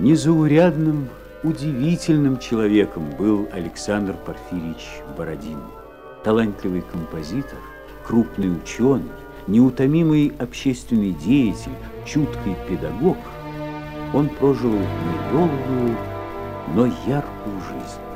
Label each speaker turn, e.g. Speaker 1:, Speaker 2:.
Speaker 1: Незаурядным, удивительным человеком был Александр Порфирьевич Бородин. Талантливый композитор, крупный ученый, неутомимый общественный деятель, чуткий педагог, он прожил недолгую, но яркую жизнь.